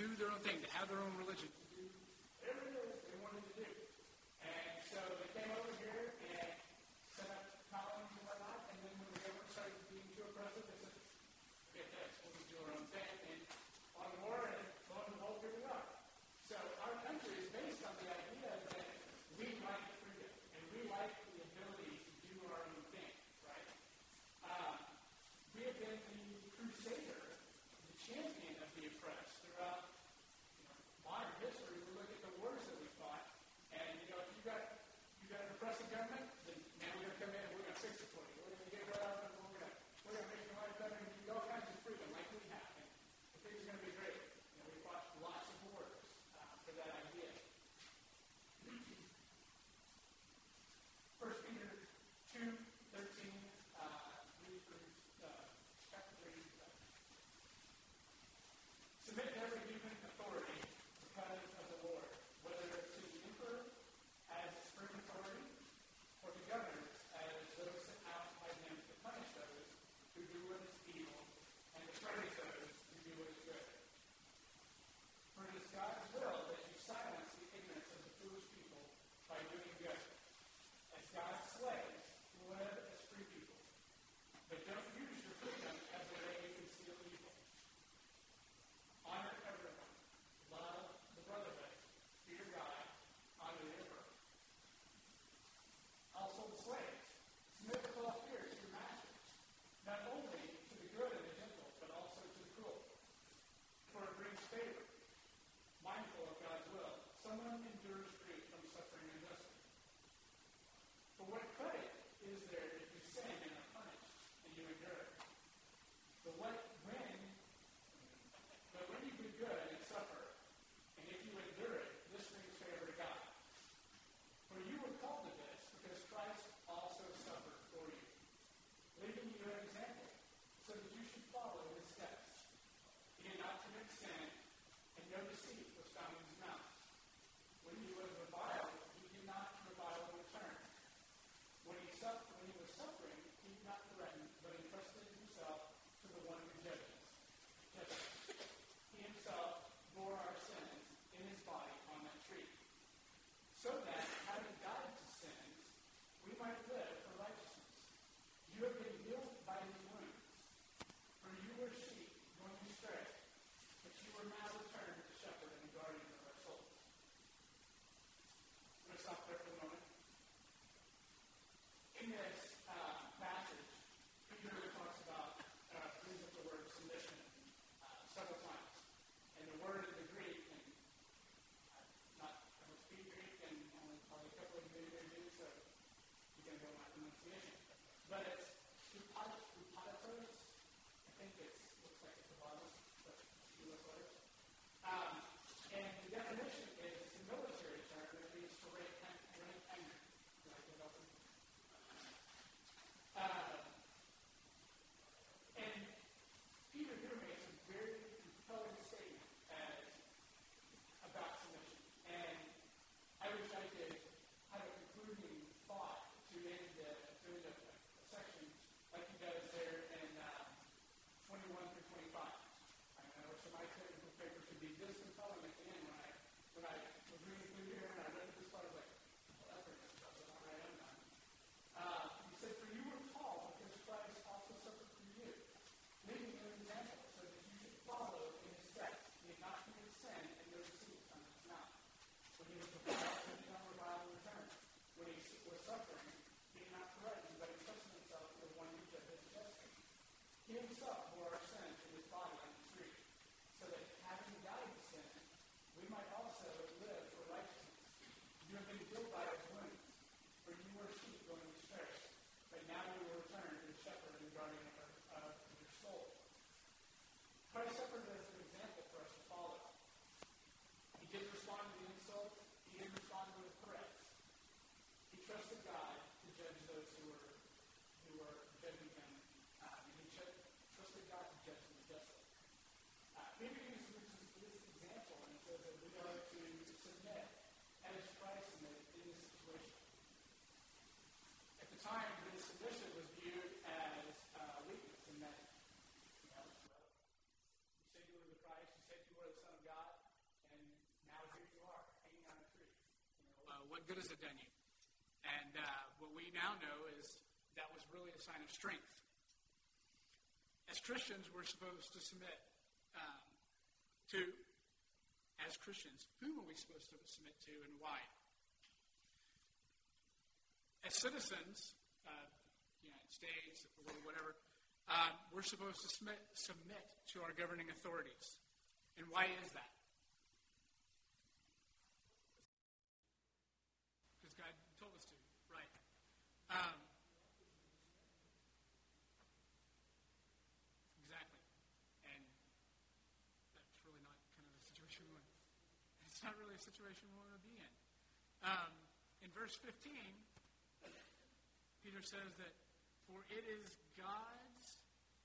do their own thing, to have their own religion, to do whatever it is they wanted to do. And so they came over here and set up colonies and whatnot, and then when the government started being too oppressive, they said, forget this, we'll just do our own thing. And on the war, and lo and behold, here we are. So our country is based on the idea that we like freedom, and we like the ability to do our own thing, right? We have been the crusader, the champion of the oppressed throughout modern history. We look at the wars that we fought, and if you've got an oppressive government, then now we're going to come in and we're going to fix it for you. We're going to get rid of it, and we're going to make your life better, and give you all kinds of freedom like we have. And things are going to be great. We fought lots of wars for that idea. 1 Peter 2:13, chapter 3. Submit to every human authority because of the Lord, whether to the emperor as supreme authority, or to governors as those sent out by him to punish those who do what is evil, and to praise those who do what is good. For it is God's will that you silence the ignorance of the foolish people by doing good. As God's slaves, live as free people. But don't use your freedom as a way to conceal evil. Honor everyone. Love the brotherhood. Fear God. Honor the emperor. Also the slaves. Submit with all fear to your masters, not only to the good and the gentle, but also to the cruel. For it brings favor. Mindful of God's will. Someone endures grief from suffering unjustly. For what credit is there if you sin and are punished, and you endure? But when you do good and suffer, and if you endure it, this brings favor to God. For you were called to this, because Christ also suffered for you, leaving you an example, so that you should follow his steps. He did not commit sin, and no deceit was found in his mouth. When he was reviled, he did not revile in return. When he was suffering, he did not threaten, but entrusted himself to the one who judges. He himself bore our sins in his body on that tree, so that, having died to sins, we might live for righteousness. You have been healed by his wounds. For you were sheep going astray, but you are now returned to shepherd and guardian of our souls. I'm going to stop there for a moment. In this passage, Peter talks about, brings up the word submission several times. And the word in the Greek, and I don't speak Greek, and only probably a couple of you here do, so you can go my pronunciation. But it's hupatos. I think looks like it's the bottom, but two less letters. And the definition is it's a military term that means to rank anger. And Peter here makes a very compelling statement about submission. And I wish I could have a concluding thought to end the section like he does there in 21 through 25. I wish my technical paper could be this compelling at the end when I was reading through here and I read this part, I was like, well, that's pretty good stuff, so all right, I'm done. He said, for you were called because Christ also suffered for you, leaving you an example so that you should follow in his steps. He had not committed sin and no deceit on his mouth. When he was reviled, he did not revile in return. When he was suffering, he did not threaten, but entrusted himself to the one who judges justly. He himself bore our sins in his body on the tree, so that having died to sin, what good has it done you? And what we now know is that was really a sign of strength. As Christians, we're supposed to submit to, as Christians, whom are we supposed to submit to and why? As citizens of the United States, or whatever, we're supposed to submit to our governing authorities. And why is that? Because God told us to, right? Exactly. And that's really not kind of the situation we want. It's not really a situation we want to be in. In verse 15, Peter says that, for it is God's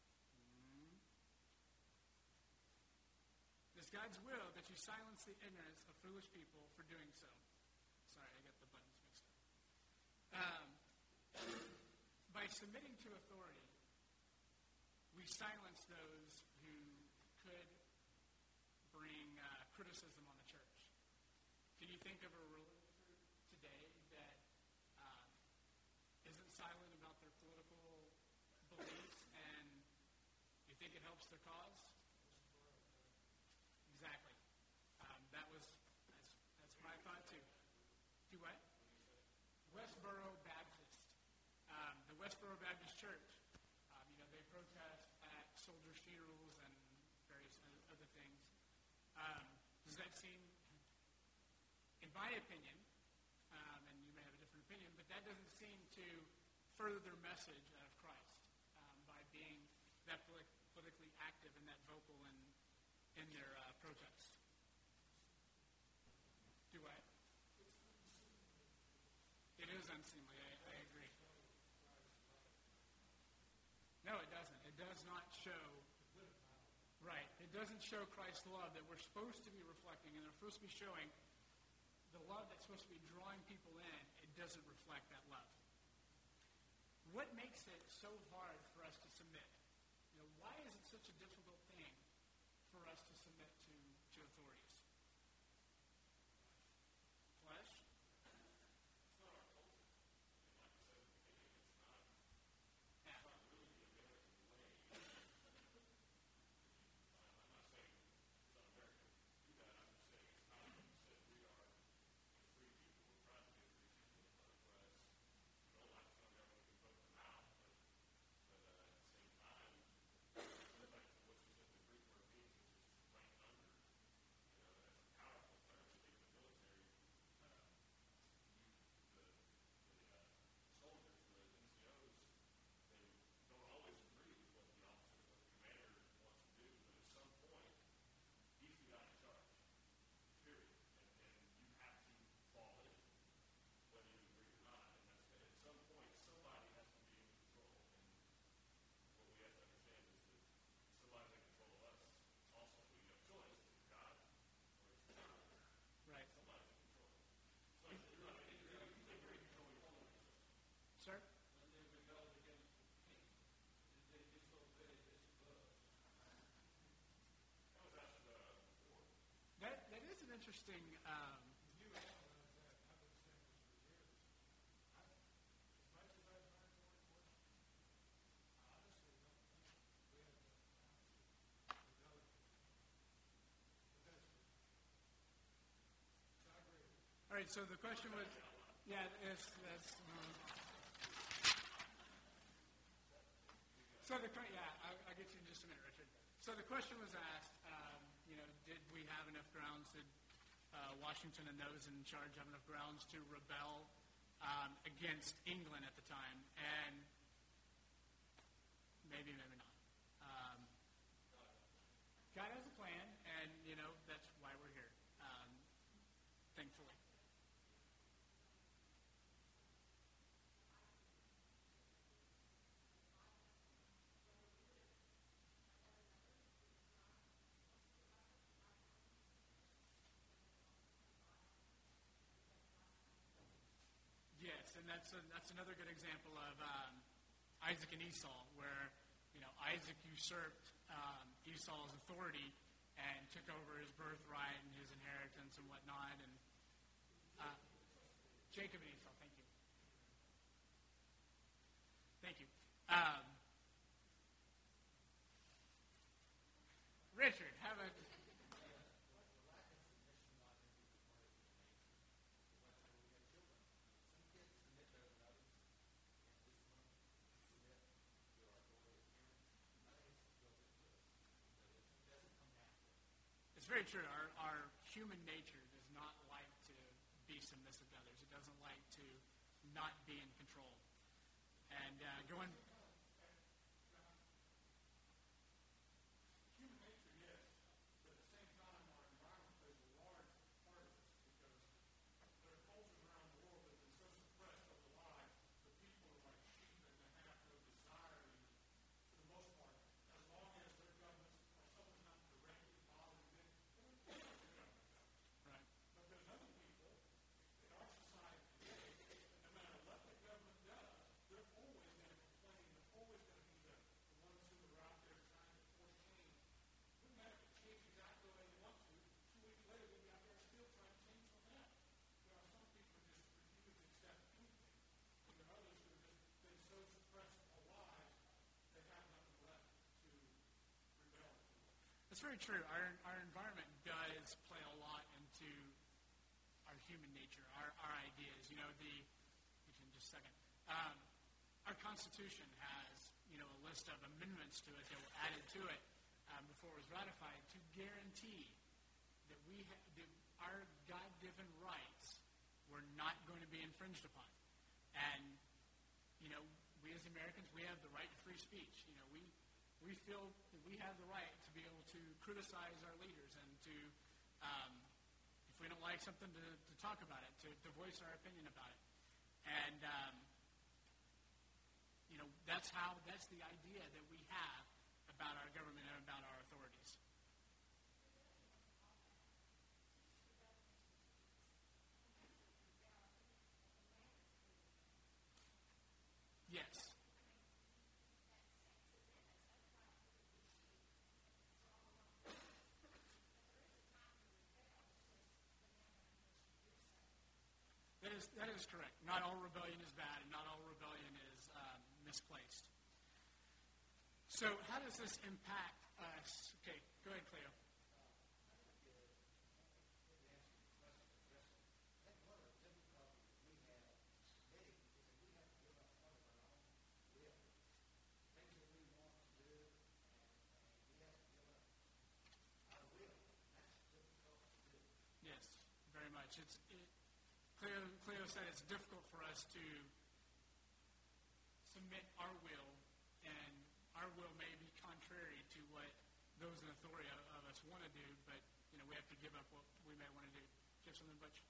will that you silence the ignorance of foolish people for doing so. Sorry, I got the buttons mixed up. By submitting to authority, we silence those who could bring criticism on the church. Can you think of a religious group today that isn't silent about their political beliefs, and you think it helps their cause? Exactly. That's what I thought too. Do what? Westboro Baptist. The Westboro Baptist Church. They protest at soldiers' funerals and various other things. Does that seem, in my opinion, and you may have a different opinion, but that doesn't seem to further their message of Christ by being that politically active and that vocal in their protests. Do what? It is unseemly. I agree. No, it doesn't. It does not show. Right. It doesn't show Christ's love that we're supposed to be reflecting, and they're supposed to be showing the love that's supposed to be drawing people in. It doesn't reflect that love. What makes it so hard for us to submit? Why is it such a difficult thing for us to submit to authorities? Flesh? That is an interesting. All right. So the question was, I'll get you in just a minute, Richard. So the question was asked, did we have enough grounds? Did Washington and those in charge have enough grounds to rebel against England at the time? And maybe not. God has a plan, and, that's why we're here, thankfully. Yes, and that's another good example of Isaac and Esau, where Isaac usurped Esau's authority and took over his birthright and his inheritance and whatnot. And Jacob and Esau. Thank you. Thank you. Richard, how about... It's very true. Our human nature does not like to be submissive to others. It doesn't like to not be in control. And going... It's very true. Our environment does play a lot into our human nature, our ideas. You know, in just a second. Our Constitution has, a list of amendments to it that were added to it before it was ratified to guarantee that that our God-given rights were not going to be infringed upon. And, we as Americans, we have the right to free speech. We feel that we have the right to be able to criticize our leaders and to, if we don't like something, to talk about it, to voice our opinion about it. And, that's the idea that we have about our government and about our authorities. Yes. That is correct. Not all rebellion is bad, and not all rebellion is misplaced. So how does this impact us? Okay, go ahead, Cleo. Yes, very much. Cleo said it's difficult for us to submit our will, and our will may be contrary to what those in authority of us want to do, but we have to give up what we may want to do. Do you have something, Butch?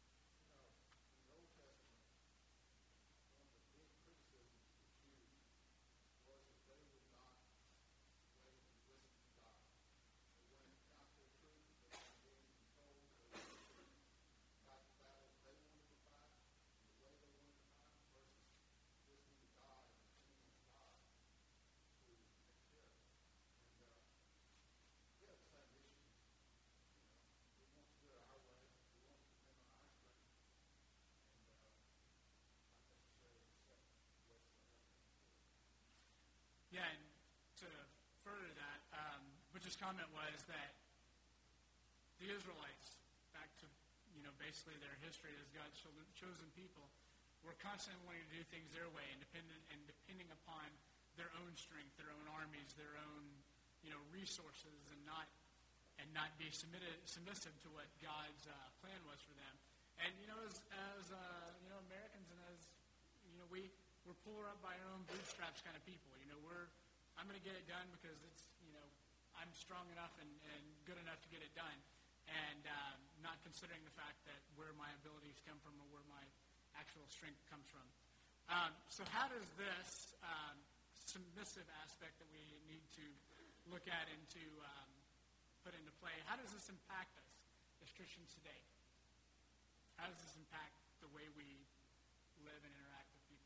Yeah, and to further that, Butch's comment was that the Israelites, back to basically their history as God's chosen people, were constantly wanting to do things their way and depending upon their own strength, their own armies, their own resources, and not be submissive to what God's plan was for them. And as Americans, and as we're puller up by our own bootstraps kind of people. I'm going to get it done because it's I'm strong enough and good enough to get it done, and not considering the fact that where my abilities come from or where my actual strength comes from. So how does this submissive aspect that we need to look at and to put into play, how does this impact us as Christians today? How does this impact the way we live and interact with people?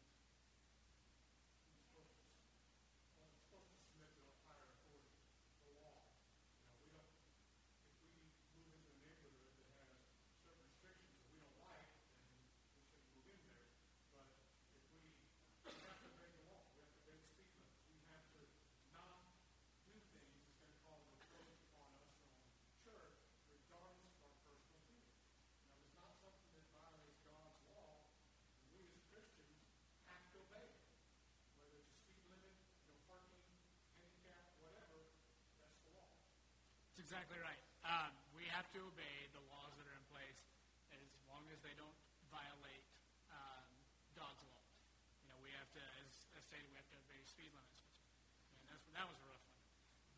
exactly right. We have to obey the laws that are in place as long as they don't violate God's law. We have to, as stated, we have to obey speed limits. Man, that was a rough one.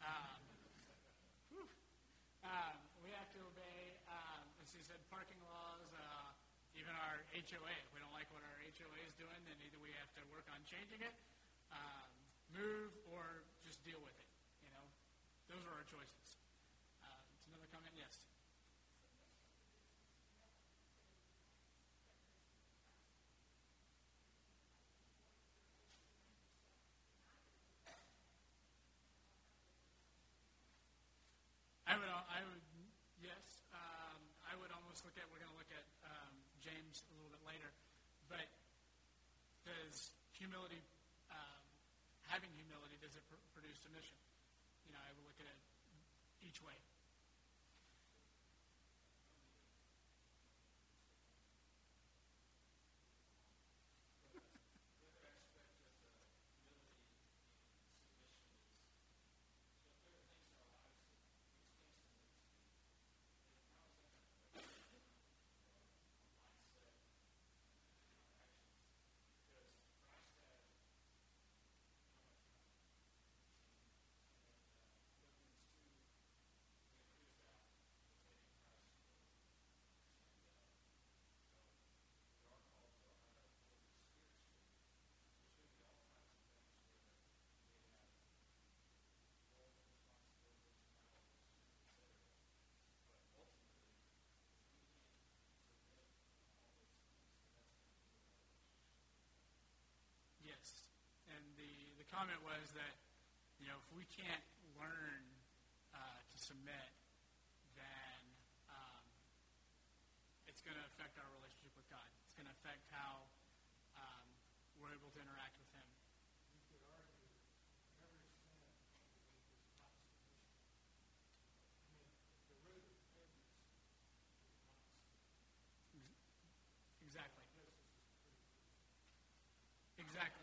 We have to obey, as he said, parking laws, even our HOA. If we don't like what our HOA is doing, then either we have to work on changing it, move, or just deal with it. Those are our choices. It's another comment? Yes. Yes. I would almost look at, we're going to look at James a little bit later, but does humility, having humility, does it produce submission? I would look at it each way. Yes. And the comment was that, if we can't learn to submit, then it's going to affect our relationship with God. It's going to affect how we're able to interact with Him. You could argue every sin is not submission. The root of repentance is not submission. Exactly. Exactly.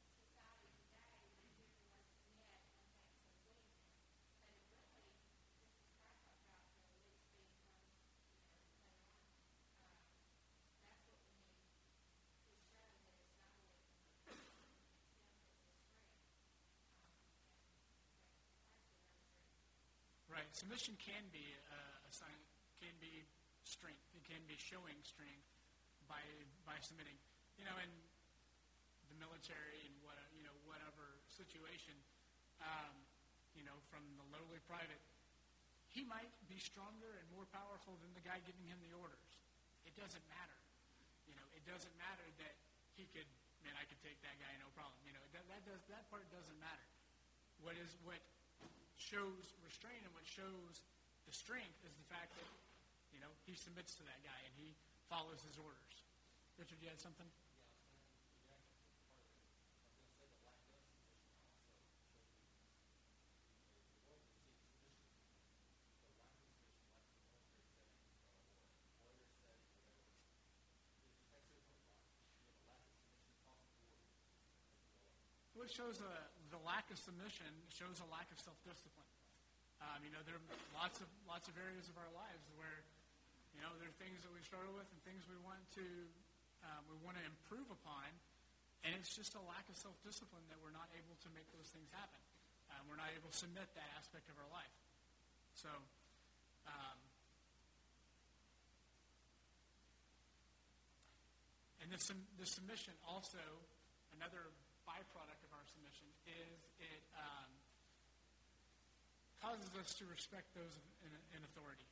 Right. Submission can be a sign, can be strength. It can be showing strength by submitting. In the military and whatever situation, from the lowly private, he might be stronger and more powerful than the guy giving him the orders. It doesn't matter. It doesn't matter that he could. Man, I could take that guy, no problem. That part doesn't matter. What shows restraint and what shows the strength is the fact that, he submits to that guy and he follows his orders. Richard, you had something? Well, it shows the lack of submission, shows a lack of self-discipline. There are lots of areas of our lives where, there are things that we struggle with and things we want to improve upon, and it's just a lack of self-discipline that we're not able to make those things happen. We're not able to submit that aspect of our life. So, and the submission also, another byproduct of our submission is it causes us to respect those in authority.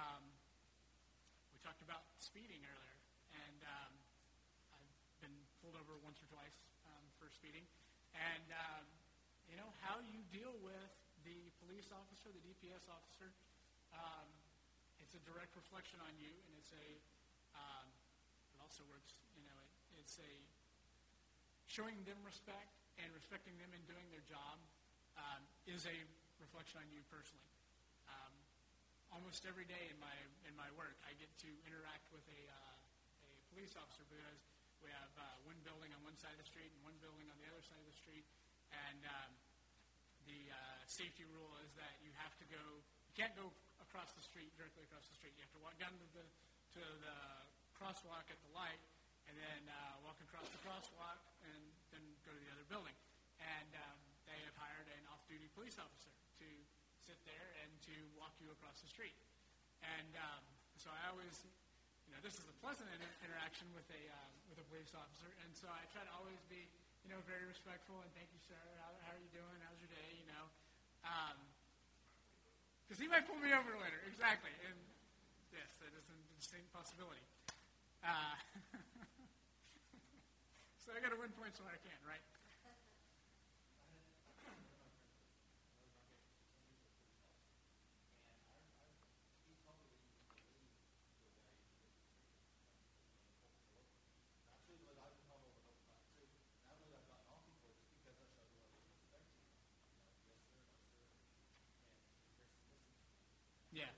We talked about speeding earlier, and I've been pulled over once or twice for speeding. And, how you deal with the police officer, the DPS officer, it's a direct reflection on you, and it's it also works, it's a showing them respect and respecting them in doing their job is a reflection on you personally. Almost every day in my work, I get to interact with a police officer because we have one building on one side of the street and one building on the other side of the street, and the safety rule is that you can't go across the street, directly across the street. You have to walk down to the crosswalk at the light, and then walk across the crosswalk, and then go to the other building. And they have hired an off-duty police officer to sit there and to walk you across the street. And so I always, this is a pleasant interaction with a police officer, and so I try to always be, very respectful and thank you, sir. How are you doing? How's your day? Because he might pull me over later. Exactly. And yes, that is a distinct possibility. So I got to win points when I can, right? Yeah.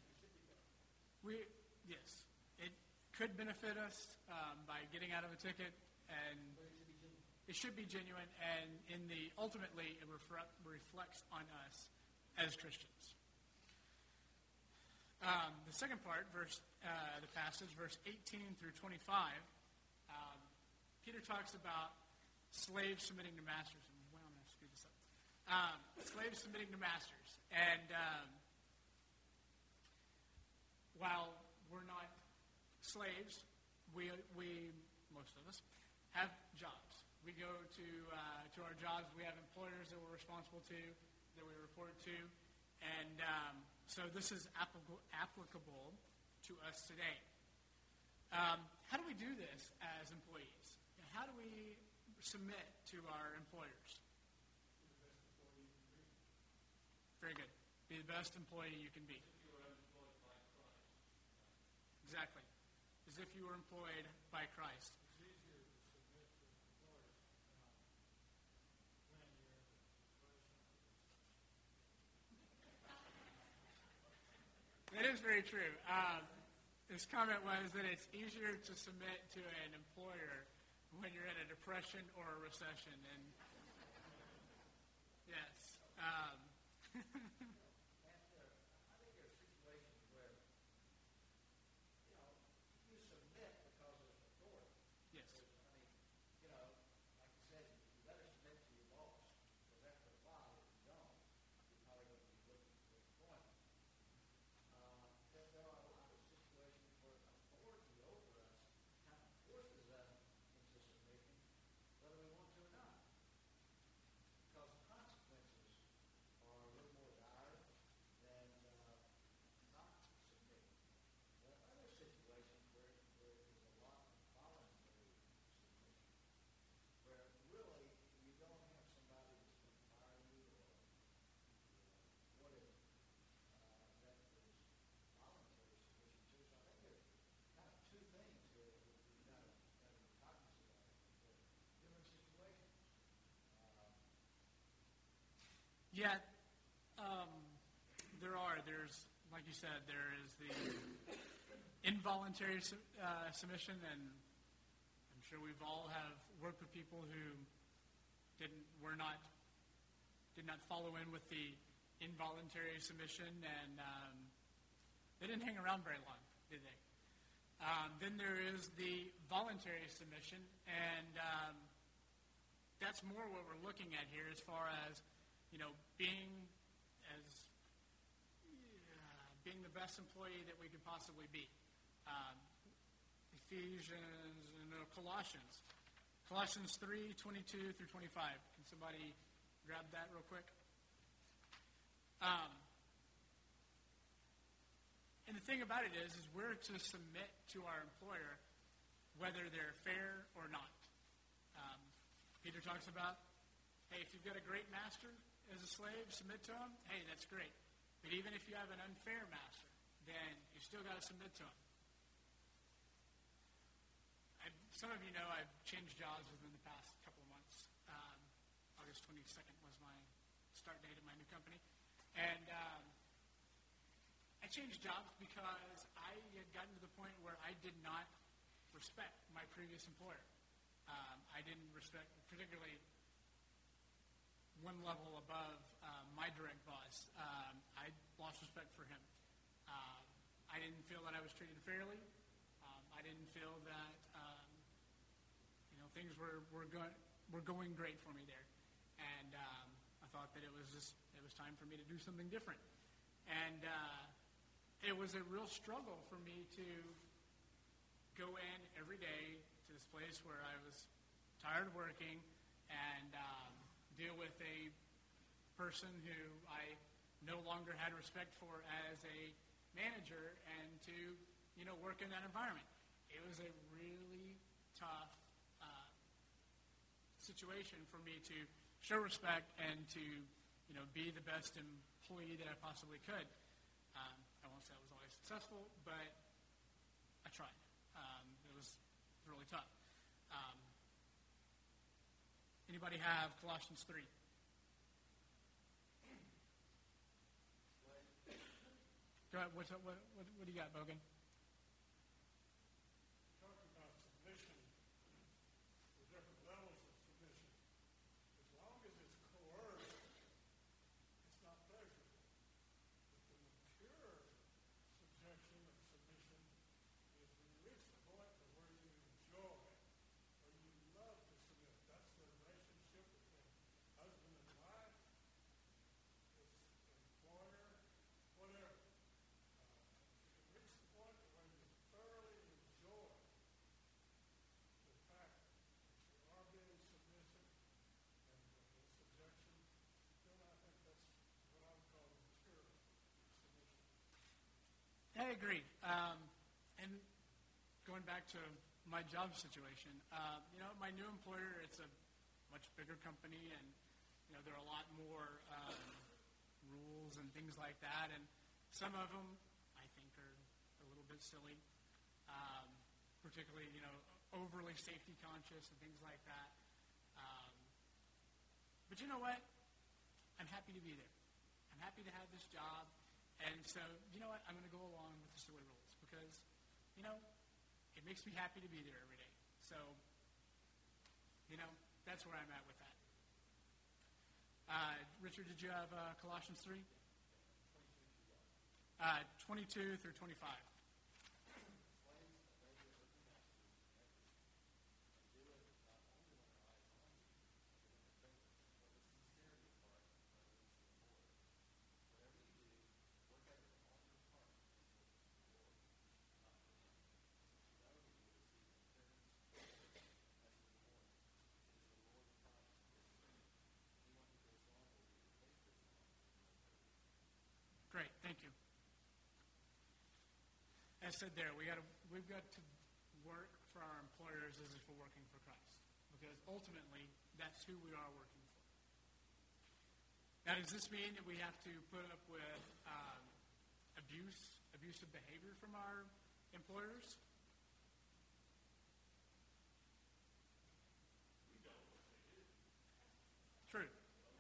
Yes. It could benefit us by getting out of a ticket, and it should be genuine, and ultimately it reflects on us as Christians. The second part, the passage, verse 18 through 25, Peter talks about slaves submitting to masters. Well, I'm going to speed this up. Slaves submitting to masters. And while we're not slaves, we most of us have jobs. We go to our jobs. We have employers that we're responsible to, that we report to, and so this is applicable to us today. How do we do this as employees? How do we submit to our employers? Very good. Be the best employee you can be. Exactly. As if you were employed by Christ. It's easier to submit to an employer when you're in a depression. That is very true. His comment was that it's easier to submit to an employer when you're in a depression or a recession. And yes. Yet, there's, like you said, there is the involuntary submission, and I'm sure we've all have worked with people who did not follow in with the involuntary submission, and they didn't hang around very long, did they? Then there is the voluntary submission, and that's more what we're looking at here as far as being the best employee that we could possibly be. Colossians 3:22 through 25. Can somebody grab that real quick? And the thing about it is we're to submit to our employer whether they're fair or not. Peter talks about, hey, if you've got a great master as a slave, submit to him. Hey, that's great. But even if you have an unfair master, then you still got to submit to him. Some of you know I've changed jobs within the past couple of months. August 22nd was my start date at my new company. And I changed jobs because I had gotten to the point where I did not respect my previous employer. I didn't respect, particularly one level above my direct boss. I lost respect for him. I didn't feel that I was treated fairly. I didn't feel that things were going great for me there, and I thought that it was time for me to do something different. And it was a real struggle for me to go in every day to this place where I was tired of working and deal with a person who I no longer had respect for as a manager, and to work in that environment. It was a really tough situation for me to show respect and to be the best employee that I possibly could. I won't say I was always successful, but I tried. It was really tough. Anybody have Colossians 3? Go ahead. What do you got, Bogan? Talking about submission, the different levels of submission. As long as it's coerced, it's not pleasurable. But the mature subjection of submission is when you reach the point of where you enjoy or you love to submit. That's the relationship between husband and wife, employer, whatever. You reach the point where you thoroughly enjoy the fact that you are being submissive and in subjection, then I think that's what I would call mature submission. I agree. And going back to my job situation, my new employer, it's a much bigger company, and there are a lot more rules and things like that, and some of them I think are a little bit silly, particularly overly safety conscious and things like that. But you know what? I'm happy to be there. I'm happy to have this job. And so, you know what? I'm going to go along with the silly rules because, it makes me happy to be there every day. So, that's where I'm at with that. Richard, did you have Colossians 3? 22 through 25. Great, thank you. As said there, we've got to work for our employers as if we're working for Christ, because ultimately that's who we are working for. Now, does this mean that we have to put up with abusive behavior from our employers? True.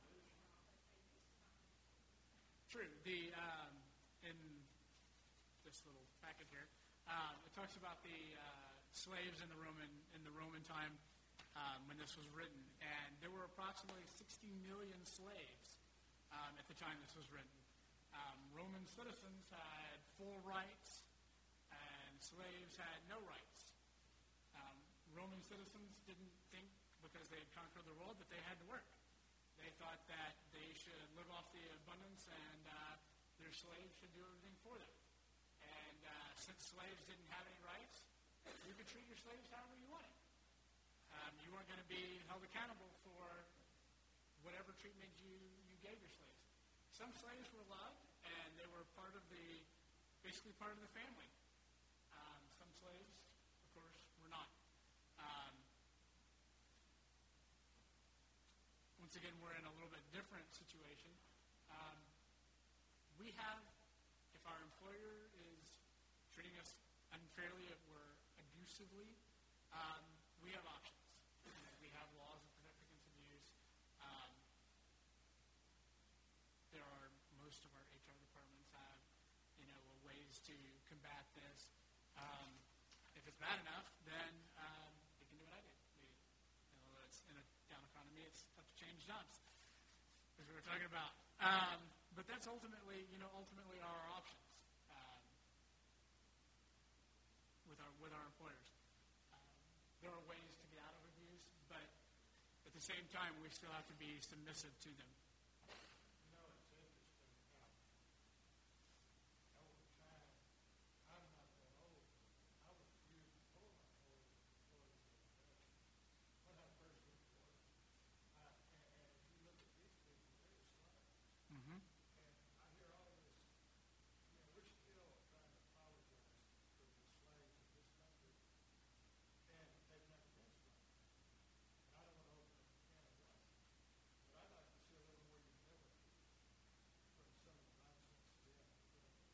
True. In this little packet here, it talks about the slaves in the Roman time when this was written, and there were approximately 60 million slaves at the time this was written. Roman citizens had full rights, and slaves had no rights. Roman citizens didn't think, because they had conquered the world, that they had to work. They thought that they should live off the abundance, and their slaves should do everything for them. And since slaves didn't have any rights, you could treat your slaves however you wanted. You weren't going to be held accountable for whatever treatment you gave your slaves. Some slaves were loved, and they were basically part of the family. Some slaves, of course, were not. Once again, we're in a little bit different situation. If our employer is treating us unfairly or abusively, we have options. We have laws that protect against abuse. Most of our HR departments have, ways to combat this. If it's bad enough, then we can do what I did. It's in a down economy, it's tough to change jobs, as we were talking about. But that's ultimately our options. with our employers. There are ways to get out of abuse, but at the same time, we still have to be submissive to them. You know, it's interesting how over time, I'm not that old. I was abused before my employees were arrested. When I first went to work, and if you look at these people, they're slaves. Mm-hmm. And I hear all this, we're still trying to apologize for the slaves in this country, and they've never been slaves. And I don't want to open up a can of worms, but I'd like to see a little more humility from some of the nonsense we have to put up with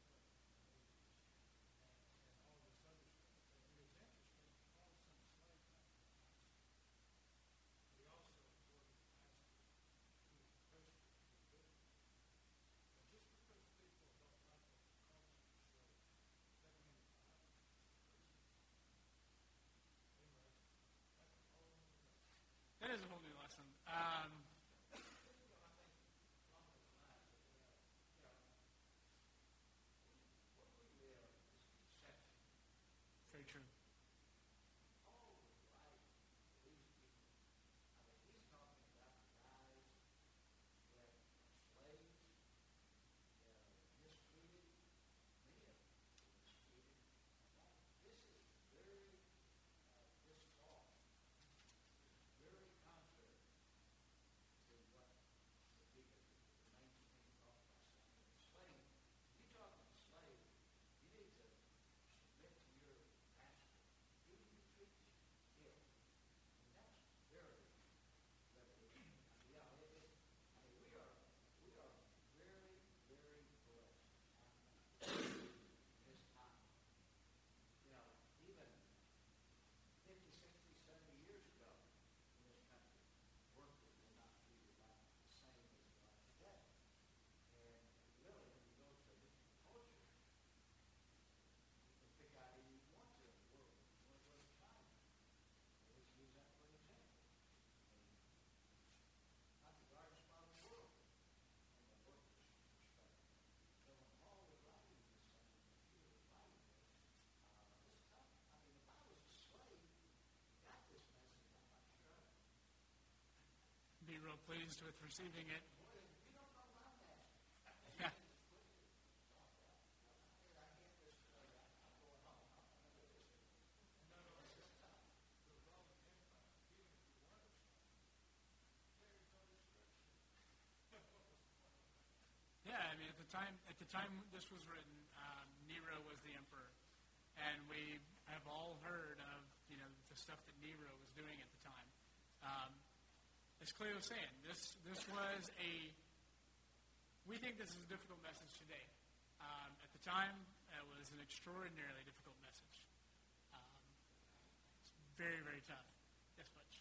and all this other stuff. And it's interesting, Paul sent a slave back to the master, but he also exhorted the master who was a Christian to do good. And just because people don't like what the culture shows, doesn't mean the Bible is crazy. Anyway, that's a whole other lesson. That is a whole new lesson. Very true. Be real pleased with receiving it. Yeah. Yeah, I mean, at the time this was written, Nero was the emperor, and we have all heard of the stuff that Nero was doing at the time. As Cleo was saying, this was we think this is a difficult message today. At the time, it was an extraordinarily difficult message. It's very, very tough. Yes, Butch.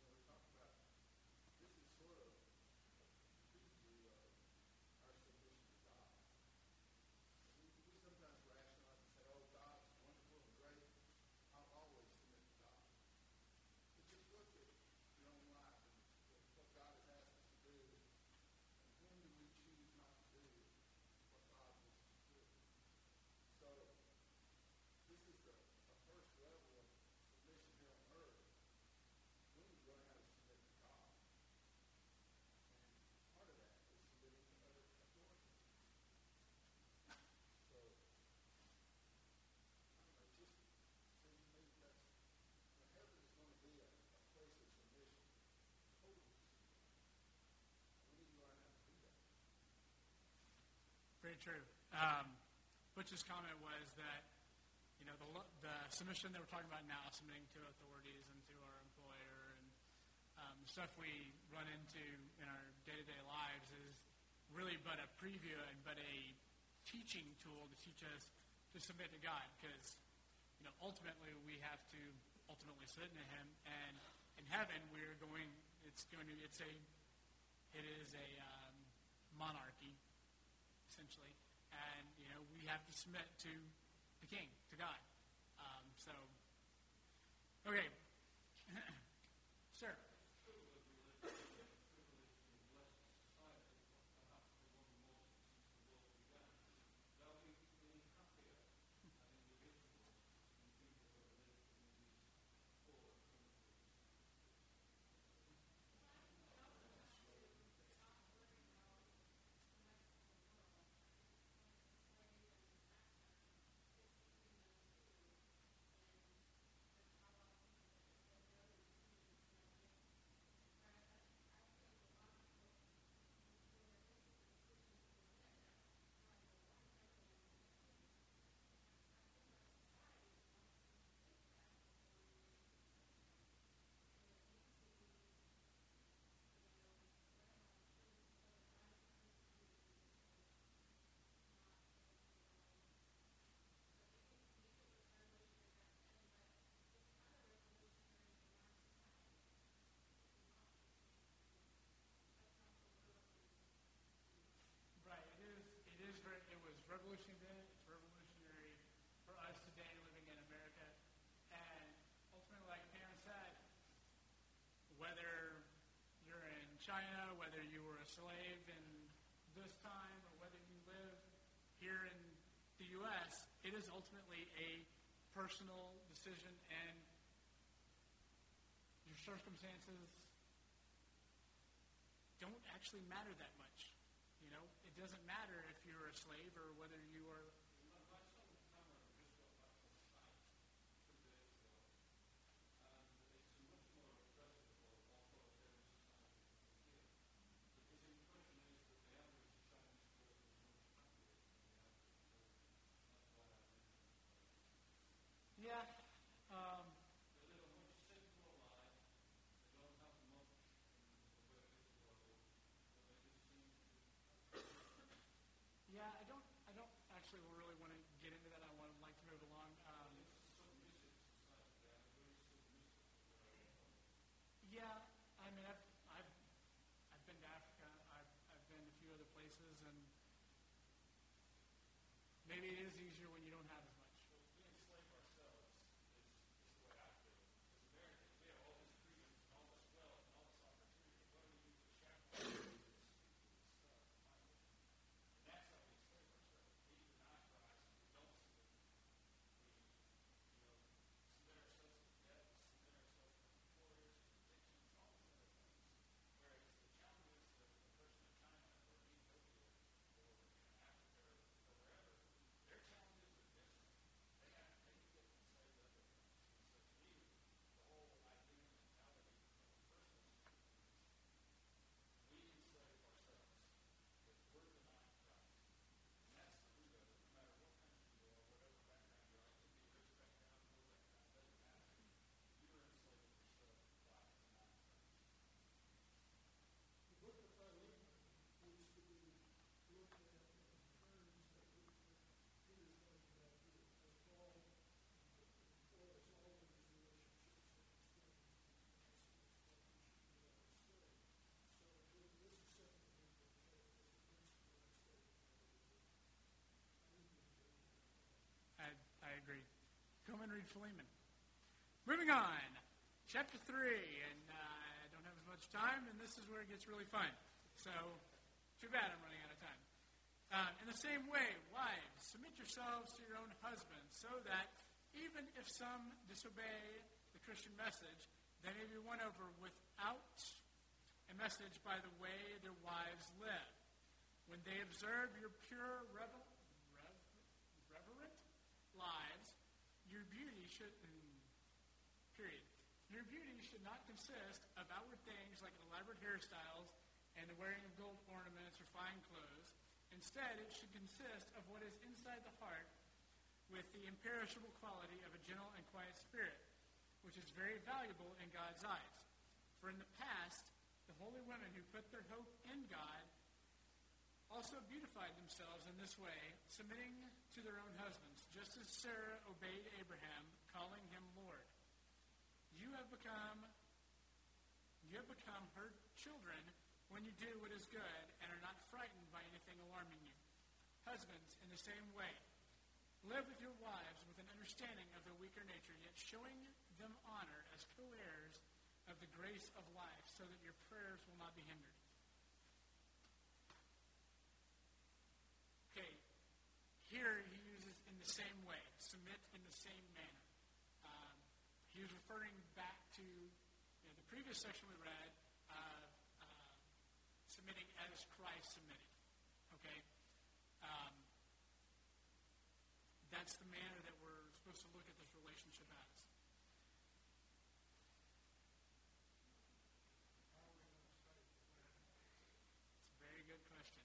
This is sort of preview of our submission to God. We sometimes rationalize and say, oh, God's wonderful and great. I'll always submit to God. But just look at your own life and what God has asked us to do. And when do we choose not to do what God wants us to do? So this is the first level of submission here on earth. When we learn how to submit to God. And part of that is submitting to other authorities. So, I don't know, it just seems to me that heaven is going to be a place of submission, total submission. We need to learn how to do that. Very true. Butch's comment was that, the submission that we're talking about now, submitting to authorities and to our employer and stuff we run into in our day-to-day lives is really but a preview and but a teaching tool to teach us to submit to God, because, ultimately we have to ultimately submit to Him, and in heaven it is a monarchy, essentially, and we have to submit to the King, to God. Okay, sir. whether you were a slave in this time or whether you live here in the U.S., it is ultimately a personal decision, and your circumstances don't actually matter that much. You know, it doesn't matter if you're a slave or whether you are. Yeah. Um, yeah, I don't actually really want to get into that. I would like to move along. Yeah, I mean, I've been to Africa. I've been to a few other places, and maybe it is easier when you don't have as much. I agree. Come and read Philemon. Moving on, chapter 3, and I don't have as much time, and this is where it gets really fun. So, too bad I'm running out of time. In the same way, wives, submit yourselves to your own husbands, so that even if some disobey the Christian message, they may be won over without a message by the way their wives live. When they observe your pure, reverent lives, your beauty should, period. Your beauty should not consist of outward things like elaborate hairstyles and the wearing of gold ornaments or fine clothes. Instead, it should consist of what is inside the heart, with the imperishable quality of a gentle and quiet spirit, which is very valuable in God's eyes. For in the past, the holy women who put their hope in God also beautified themselves in this way, submitting to their own husbands, just as Sarah obeyed Abraham, calling him Lord. You have become her children when you do what is good and are not frightened by anything alarming you. Husbands, in the same way, live with your wives with an understanding of their weaker nature, yet showing them honor as co-heirs of the grace of life, so that your prayers will not be hindered. Okay, here he uses in the same way, submit in the same manner. He was referring back to the previous section we read, submitting as Christ submitted. Okay? That's the manner that we're supposed to look at this relationship as. It's a very good question.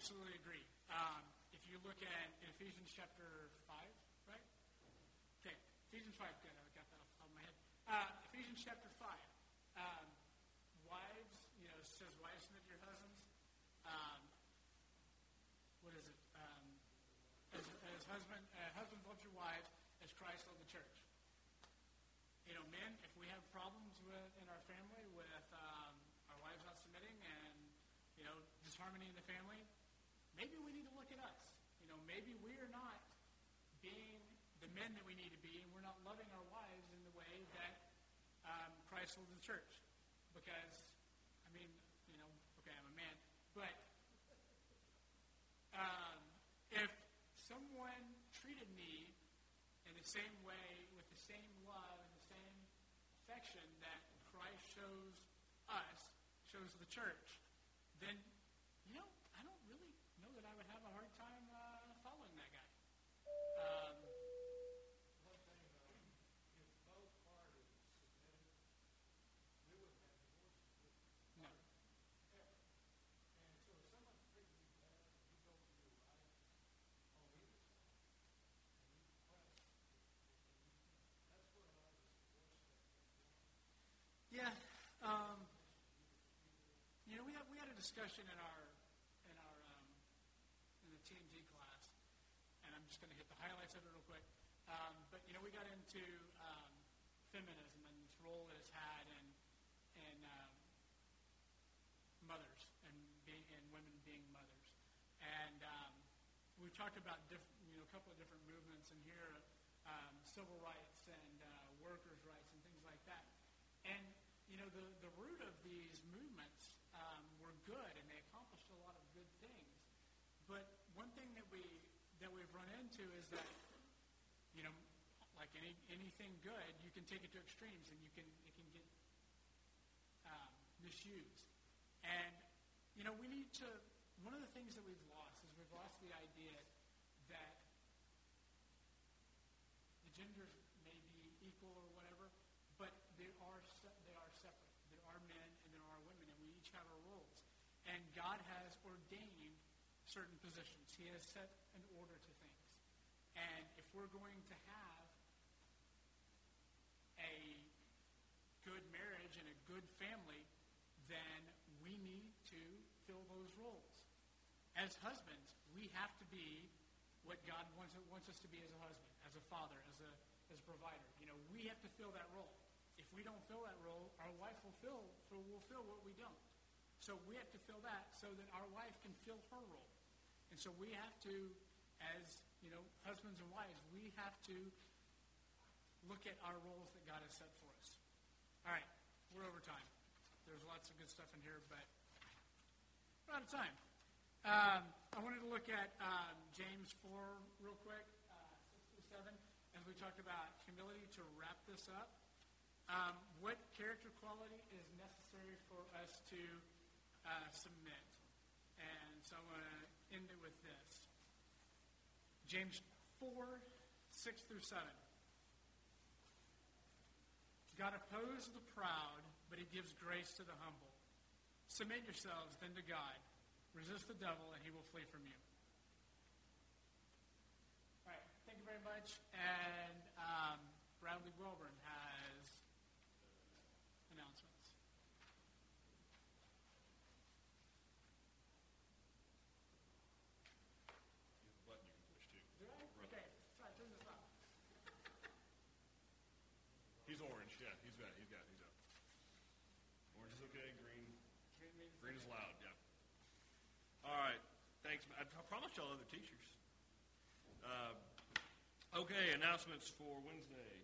absolutely agree. If you look at Ephesians chapter 5, right? Okay, Ephesians 5, good. I got that off the top of my head. Ephesians chapter 5. Wives, it says, wives, submit to your husbands. What is it? As husbands love your wives as Christ loved the church. Men, if we have problems in our family with our wives not submitting and, disharmony in the family, maybe we need to look at us. Maybe we are not being the men that we need to be, and we're not loving our wives in the way that Christ loved the church. Because, okay, I'm a man, but if someone treated me in the same way, with the same love and the same affection that Christ shows us, shows the church, then, I don't really know that I would have a hard time following that guy. One thing, if both parties submitted, we wouldn't have divorces. No. Ever. And so if someone's treating you bad, you go to your wife on either side, and you press. That's where a lot of this divorce stuff comes from. Yeah. We had a discussion in the TNG class, and I'm just going to hit the highlights of it real quick. But we got into feminism and its role it has had in mothers and women being mothers, and we talked about a couple of different movements in here, civil rights and workers' rights and things like that. And the root of these movements were good, and they accomplished a lot of good things. But one thing that we've run into is that, like anything good, you can take it to extremes, and it can get misused. And we need to. One of the things that we've lost is we've lost the idea that the genders may be equal or whatever, but they are separate. There are men and there are women, and we each have our roles. And God has ordained certain positions. He has set an order to things. And if we're going to have a good marriage and a good family, then we need to fill those roles. As husbands, we have to be what God wants us to be as a husband, as a father, as a provider. We have to fill that role. If we don't fill that role, our wife will fill what we don't. So we have to fill that so that our wife can fill her role. And so we have to, as husbands and wives, we have to look at our roles that God has set for us. All right, we're over time. There's lots of good stuff in here, but we're out of time. I wanted to look at James 4 real quick, 6 through 7, as we talked about humility to wrap this up. What character quality is necessary for us to submit? And so I'm going to end it with this. James 4, 6 through 7. God opposes the proud, but he gives grace to the humble. Submit yourselves then to God. Resist the devil, and he will flee from you. All right, thank you very much. And Bradley Wilburn has announcements. There's a button you can push, too. Do I? Okay, try turn this off. He's orange, yeah. He's got it. Orange is okay, green is loud, yeah. All right, thanks. I promised y'all other t-shirts. Okay, announcements for Wednesday.